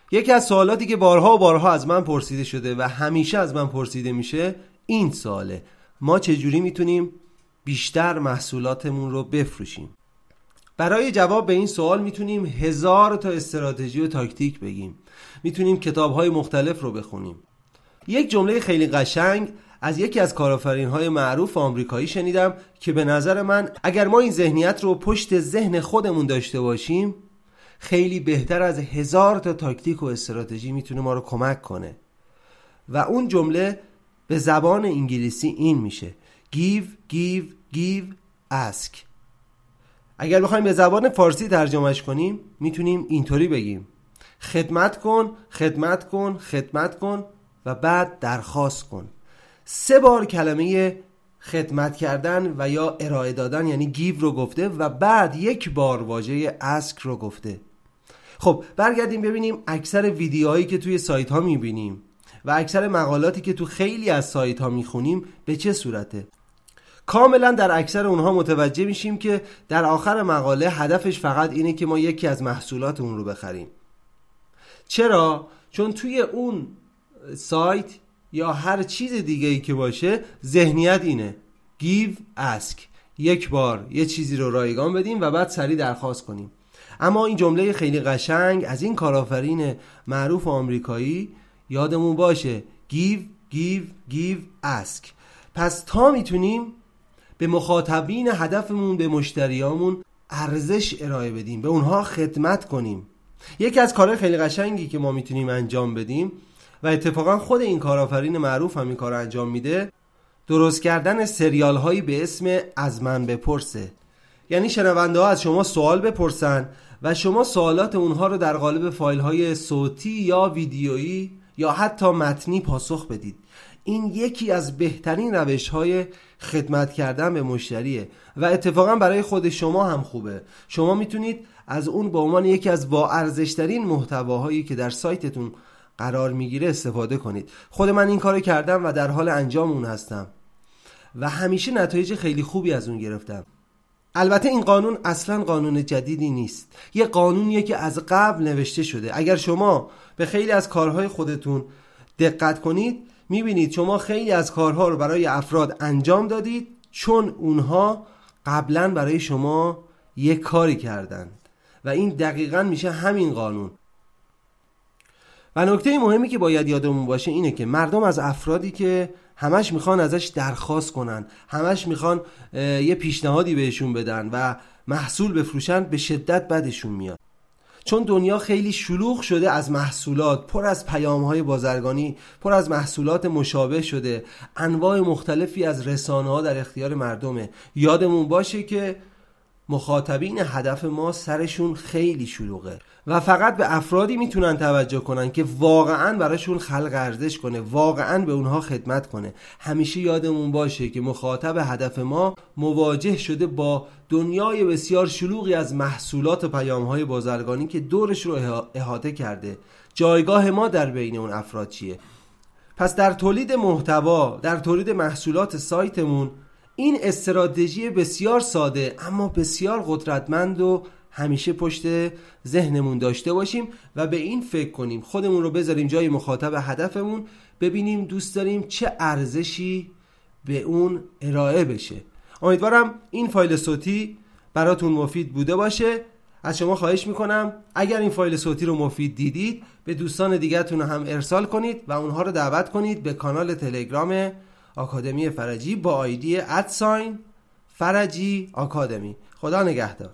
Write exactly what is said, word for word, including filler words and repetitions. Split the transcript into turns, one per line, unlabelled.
یکی از سوالاتی که بارها و بارها از من پرسیده شده و همیشه از من پرسیده میشه این سواله: ما چجوری میتونیم بیشتر محصولاتمون رو بفروشیم؟ برای جواب به این سوال میتونیم هزار تا استراتژی و تاکتیک بگیم، میتونیم کتاب‌های مختلف رو بخونیم. یک جمله خیلی قشنگ از یکی از کارآفرین‌های معروف آمریکایی شنیدم که به نظر من اگر ما این ذهنیت رو پشت ذهن خودمون داشته باشیم خیلی بهتر از هزار تا تاکتیک و استراتژی میتونه ما رو کمک کنه. و اون جمله به زبان انگلیسی این میشه: Give, give, give, ask. اگر بخوایم به زبان فارسی ترجمهش کنیم میتونیم اینطوری بگیم: خدمت کن، خدمت کن، خدمت کن و بعد درخواست کن. سه بار کلمه خدمت کردن و یا ارائه دادن یعنی گیو رو گفته و بعد یک بار واژه اسک رو گفته. خب برگردیم ببینیم اکثر ویدیوهایی که توی سایت ها میبینیم و اکثر مقالاتی که تو خیلی از سایت ها میخونیم به چه صورته. کاملا در اکثر اونها متوجه میشیم که در آخر مقاله هدفش فقط اینه که ما یکی از محصولات اون رو بخریم. چرا؟ چون توی اون سایت یا هر چیز دیگه ای که باشه ذهنیت اینه: give, ask. یک بار یه چیزی رو رایگان بدیم و بعد سریع درخواست کنیم. اما این جمله خیلی قشنگ از این کارآفرین معروف آمریکایی یادمون باشه: give, give, give, ask. پس تا میتونیم به مخاطبین هدفمون، به مشتریامون ارزش ارائه بدیم، به اونها خدمت کنیم. یکی از کارهای خیلی قشنگی که ما میتونیم انجام بدیم و اتفاقا خود این کارآفرین معروف هم این کار انجام میده، درست کردن سریال هایی به اسم از من بپرسه. یعنی شنونده ها از شما سوال بپرسن و شما سوالات اونها رو در قالب فایل های صوتی یا ویدیویی یا حتی متنی پاسخ بدید. این یکی از بهترین روش های خدمت کردن به مشتریه و اتفاقا برای خود شما هم خوبه. شما میتونید از اون به عنوان یکی از با ارزش‌ترین محتواهایی که در سایتتون قرار میگیره استفاده کنید. خود من این کارو کردم و در حال انجام اون هستم و همیشه نتایج خیلی خوبی از اون گرفتم. البته این قانون اصلا قانون جدیدی نیست، یه قانونیه که از قبل نوشته شده. اگر شما به خیلی از کارهای خودتون دقت کنید میبینید شما خیلی از کارها رو برای افراد انجام دادید چون اونها قبلا برای شما یک کاری کردند و این دقیقاً میشه همین قانون. و نکته مهمی که باید یادمون باشه اینه که مردم از افرادی که همش میخوان ازش درخواست کنن، همش میخوان یه پیشنهادی بهشون بدن و محصول بفروشن، به شدت بدشون میاد. چون دنیا خیلی شلوغ شده از محصولات، پر از پیام‌های بازرگانی، پر از محصولات مشابه شده، انواع مختلفی از رسانه‌ها در اختیار مردمه. یادمون باشه که مخاطبین هدف ما سرشون خیلی شلوغه و فقط به افرادی میتونن توجه کنن که واقعاً براشون خلق ارزش کنه، واقعاً به اونها خدمت کنه. همیشه یادمون باشه که مخاطب هدف ما مواجه شده با دنیای بسیار شلوغی از محصولات و پیام‌های بازرگانی که دورش رو احاطه کرده. جایگاه ما در بین اون افراد چیه؟ پس در تولید محتوا، در تولید محصولات سایتمون این استراتژی بسیار ساده اما بسیار قدرتمند و همیشه پشت ذهنمون داشته باشیم و به این فکر کنیم، خودمون رو بذاریم جای مخاطب هدفمون، ببینیم دوست داریم چه ارزشی به اون ارائه بشه. امیدوارم این فایل صوتی براتون مفید بوده باشه. از شما خواهش میکنم اگر این فایل صوتی رو مفید دیدید به دوستان دیگه‌تون هم ارسال کنید و اونها رو دعوت کنید به کانال تلگرام آکادمی فرجی با آیدی ادساین فرجی آکادمی. خدا نگهدار.